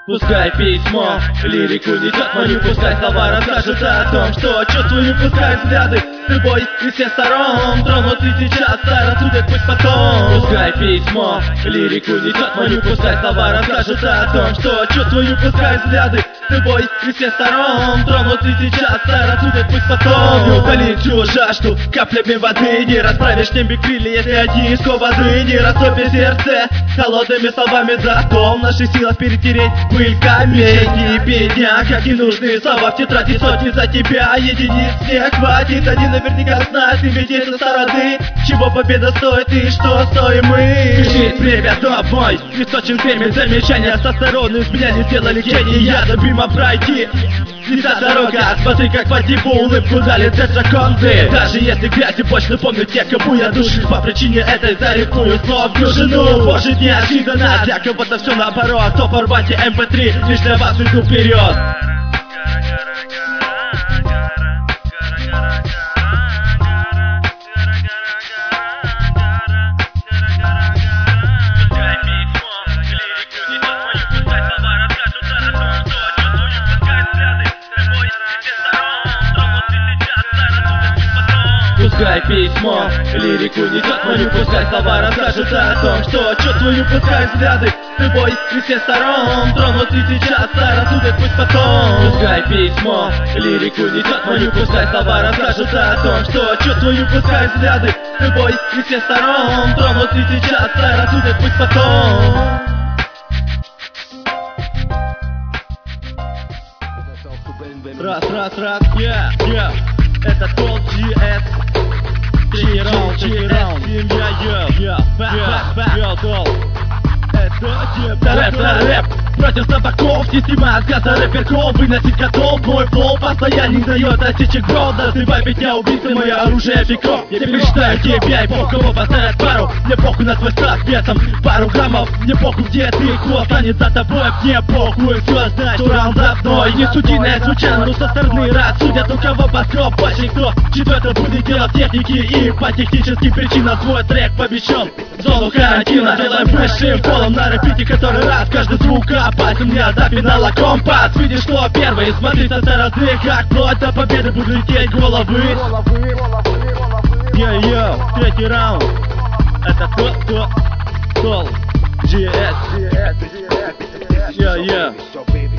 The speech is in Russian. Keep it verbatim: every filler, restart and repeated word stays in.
Пускай письмо лирику несет мою, пускай слова расскажут о том, что чувствую, пускай взгляды любой из всех сторон тронут и сейчас, а рассудят пусть потом. Пускай письмо лирику несет мою, пускай слова расскажут о том, что чувствую, пускай взгляды любой из всех сторон тронут и сейчас, а рассудят пусть потом. Не утолить всю жажду каплями воды, не расправишь небе крылья, если одни скованы, не растопишь сердце холодными словами, зато в наших силах перетереть пыль камень. Не бедня, как ненужные слова в тетради, сотни за тебя, единиц не хватит. Они наверняка знают, и ведь это стороны, чего победа стоит и что стоим мы. Бежит время домой, источник время, замечания со стороны с меня не сделали гений. Я добима пройти, не та дорога, смотри, как по типу улыбку дали тетраконды. Даже если грязь и больше напомню тех, кому я душишь по причине этой зарифмую слов дюжину. Боже, неожиданно, для кого-то все наоборот, то в формате эм пэ три, лишь для вас иду вперед. Пускай письмо лирику несет мою, пускай слова расскажут о том, что чувствую, пускай взгляды любой из всех сторон тронут и сейчас, а рассудят пусть потом. Пускай письмо лирику несет мою, пускай слова расскажут о том, что чувствую, пускай взгляды любой из всех сторон тронут и сейчас, а рассудят пусть потом. Раз, раз, раз, yeah, yeah. Это тот джи эс. Третий раунд, третий раунд. Семья, я, я, я, дол. Это рэп, рэп. Против собаков, система отказа рэперков. Выносить котов, мой флоу постоянно не дает осечек брод. Называй меня убийцей, мое оружие пиков. Я перечитаю тебя и пох, кого поставят пару. Мне похуй на твой став весом пару граммов. Мне похуй, где ты, кто станет за тобой. Мне похуй, все знать, что раунд за мной. Не судиная случайно, но со стороны рассудят, у кого подкоп больше кто. Четвертое будет дело в технике, и по техническим причинам свой трек помещен в зону карантина. Делаем большим полом на репите, который раз каждый звук опасен мне до финала компас. Видишь, что первый, смотри со стороны, как плоть до победы будут лететь головы. Йо-йо, третий раунд. Это тот, кто тол джи эс. Йо-йо.